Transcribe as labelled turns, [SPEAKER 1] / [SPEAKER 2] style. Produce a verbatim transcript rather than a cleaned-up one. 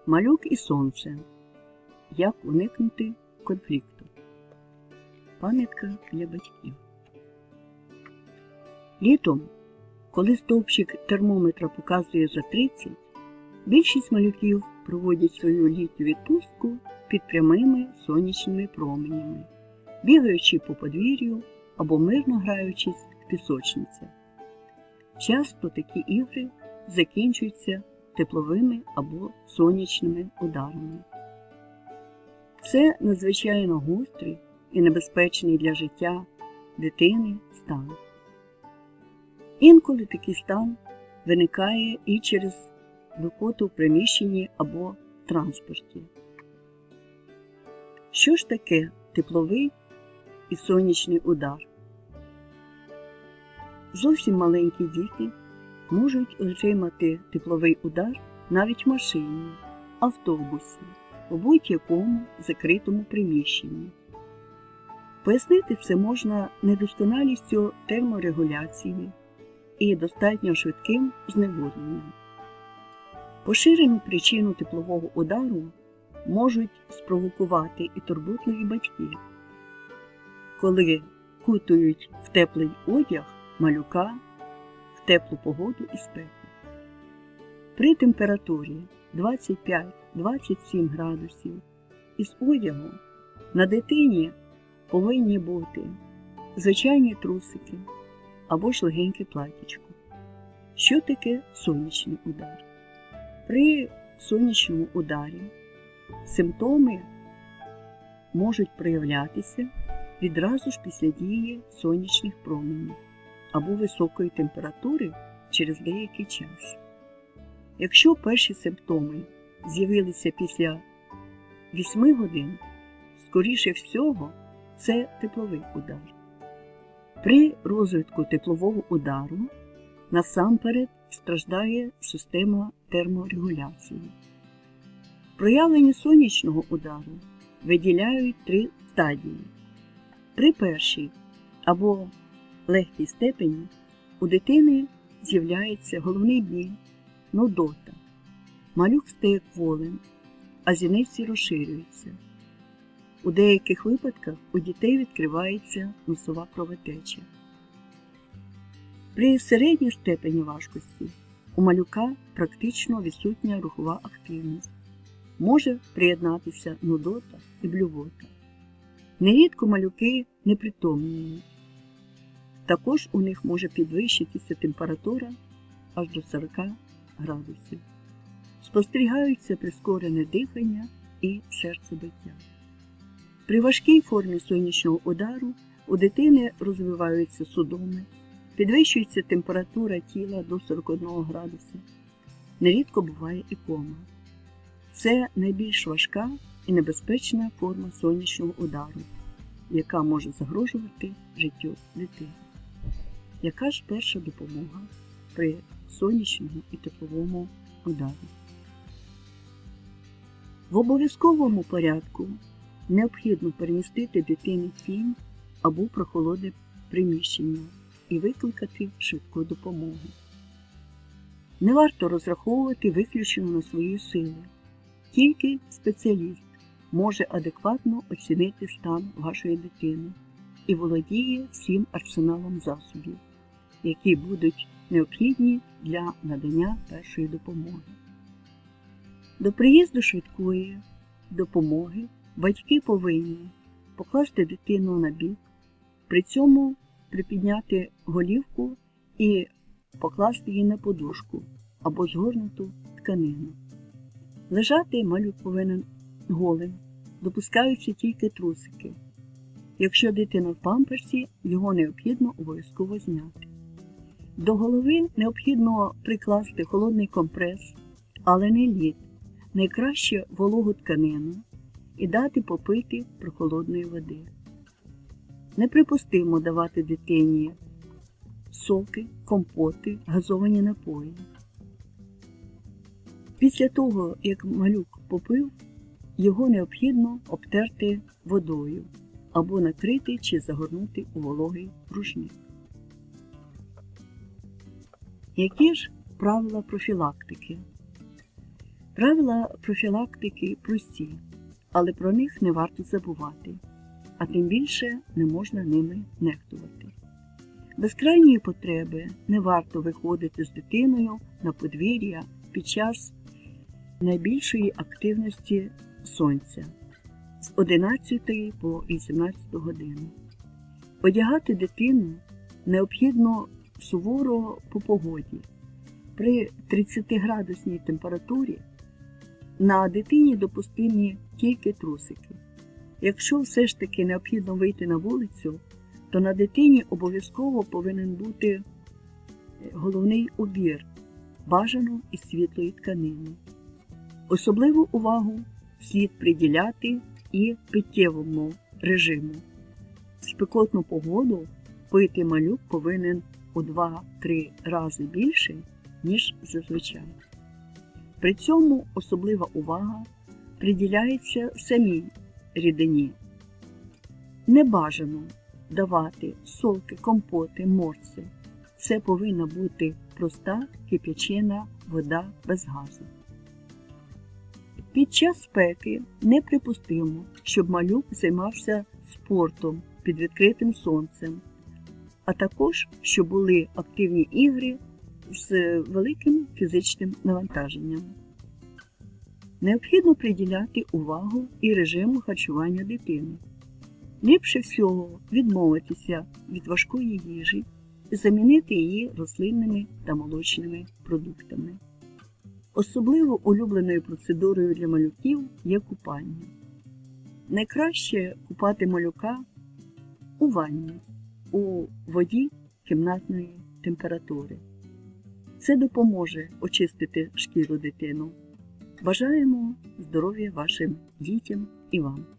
[SPEAKER 1] Малюк і сонце. Як уникнути конфлікту. Пам'ятка для батьків. Літом, коли стовпчик термометра показує за тридцять, більшість малюків проводять свою літню відпустку під прямими сонячними променями, бігаючи по подвір'ю або мирно граючись в пісочницях. Часто такі ігри закінчуються тепловими або сонячними ударами. Це надзвичайно гострий і небезпечний для життя дитини стан. Інколи такий стан виникає і через викоту в приміщенні або транспорті. Що ж таке тепловий і сонячний удар? Зовсім маленькі діти можуть отримати тепловий удар навіть в машині, автобусі, у будь-якому закритому приміщенні. Пояснити це можна недосконалістю терморегуляції і достатньо швидким зневодненням. Поширену причину теплового удару можуть спровокувати і турботливі батьки, коли кутують в теплий одяг малюка в теплу погоду і спеку. При температурі двадцять п'ять - двадцять сім градусів із одягу на дитині повинні бути звичайні трусики або ж легеньке платічко. Що таке сонячний удар? При сонячному ударі симптоми можуть проявлятися відразу ж після дії сонячних променів або високої температури через деякий час. Якщо перші симптоми з'явилися після вісьми годин, скоріше всього, це тепловий удар. При розвитку теплового удару насамперед страждає система терморегуляції. Проявлення сонячного удару виділяють три стадії. При першій або легкій степені у дитини з'являється головний біль, нудота. Малюк стає кволим, а зіниці розширюються. У деяких випадках у дітей відкривається носова кровотеча. При середній степені важкості у малюка практично відсутня рухова активність. Може приєднатися нудота і блювота. Нерідко малюки непритомніють. Також у них може підвищитися температура аж до сорока градусів. Спостерігаються прискорене дихання і серцебиття. При важкій формі сонячного удару у дитини розвиваються судоми, підвищується температура тіла до сорока одного градуса. Нерідко буває і кома. Це найбільш важка і небезпечна форма сонячного удару, яка може загрожувати життю дитини. Яка ж перша допомога при сонячному і тепловому ударі? В обов'язковому порядку необхідно перемістити дитину в тінь або прохолодне приміщення і викликати швидку допомогу. Не варто розраховувати виключно на свої сили. Тільки спеціаліст може адекватно оцінити стан вашої дитини і володіє всім арсеналом засобів, які будуть необхідні для надання першої допомоги. До приїзду швидкої допомоги батьки повинні покласти дитину на бік, при цьому припідняти голівку і покласти її на подушку або згорнуту тканину. Лежати малюк повинен голим, допускаються тільки трусики. Якщо дитина в памперсі, його необхідно обов'язково зняти. До голови необхідно прикласти холодний компрес, але не лід, найкраще вологу тканину і дати попити прохолодної води. Неприпустимо давати дитині соки, компоти, газовані напої. Після того, як малюк попив, його необхідно обтерти водою або накрити чи загорнути у вологий рушник. Які ж правила профілактики? Правила профілактики прості, але про них не варто забувати, а тим більше не можна ними нехтувати. Без крайньої потреби не варто виходити з дитиною на подвір'я під час найбільшої активності сонця з одинадцятої по вісімнадцяту годину. Одягати дитину необхідно суворо по погоді. При тридцятиградусній температурі на дитині допустимі тільки трусики. Якщо все ж таки необхідно вийти на вулицю, то на дитині обов'язково повинен бути головний убір, бажано із світлої тканини. Особливу увагу слід приділяти і питтєвому режиму. В спекотну погоду пити малюк повинен у два-три рази більше, ніж зазвичай. При цьому особлива увага приділяється самій рідині. Не бажано давати солки, компоти, морси. Це повинна бути проста кип'ячена вода без газу. Під час спеки неприпустимо, щоб малюк займався спортом під відкритим сонцем, а також, щоб були активні ігри з великим фізичним навантаженням. Необхідно приділяти увагу і режиму харчування дитини. Ліпше всього відмовитися від важкої їжі і замінити її рослинними та молочними продуктами. Особливо улюбленою процедурою для малюків є купання. Найкраще купати малюка у ванні, у воді кімнатної температури. Це допоможе очистити шкіру дитину. Бажаємо здоров'я вашим дітям і вам.